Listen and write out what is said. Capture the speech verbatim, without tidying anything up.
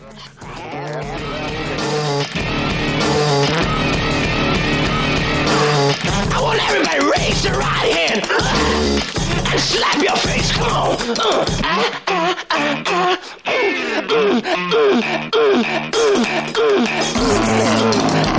I want everybody to raise their right hand uh, and slap your face. Come on. Uh, ah, ah, ah, ah. Mm, mm, mm, mm, mm, mm.